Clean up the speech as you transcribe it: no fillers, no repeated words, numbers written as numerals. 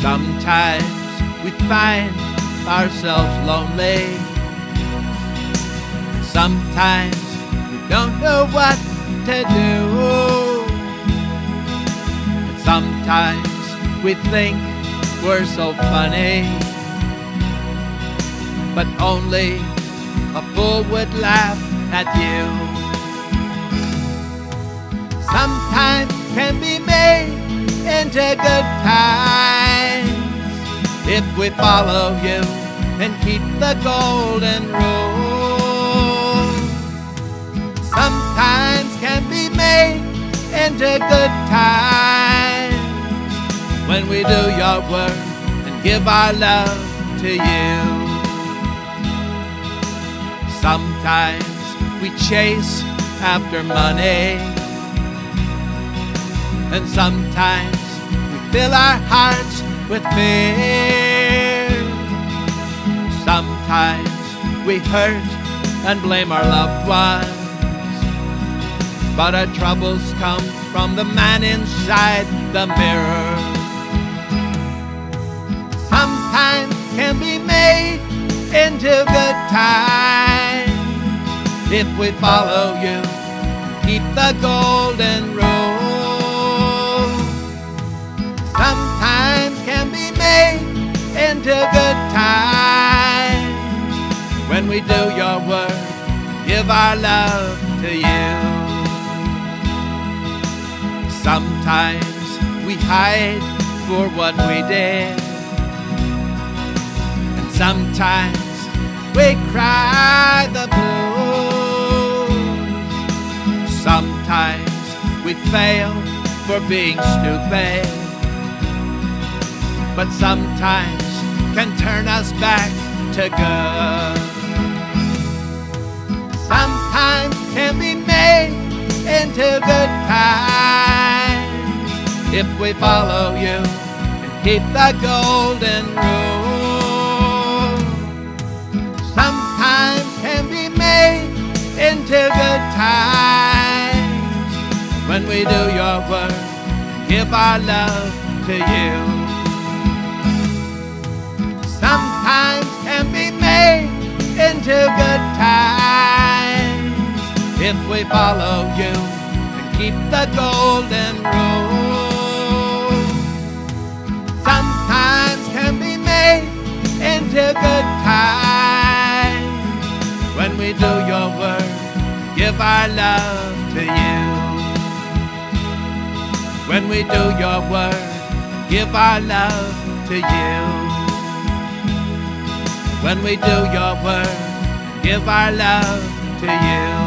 Sometimes we find ourselves lonely. Sometimes we don't know what to do. And sometimes we think we're so funny, but only a fool would laugh at you. Sometimes can be made into good times if we follow you and keep the golden rule. Sometimes can be made into good times when we do your work and give our love to you. Sometimes we chase after money, and sometimes we fill our hearts with fear. Sometimes we hurt and blame our loved ones, but our troubles come from the man inside the mirror. Sometimes can be made into good times if we follow you, keep the golden rule. Sometimes can be made into good times when we do your work, give our love to you. Sometimes we hide for what we did, and sometimes we cry the blues. Sometimes we fail for being stupid, but sometimes can turn us back to good. Sometimes can be made into good times if we follow you and keep the golden rule. Sometimes can be made into good times when we do your work, give our love to you. Sometimes can be made into good times if we follow you and keep the golden rule. Sometimes can be made into good times when we do your work, give our love to you. When we do your work, give our love to you. When we do your work, give our love to you.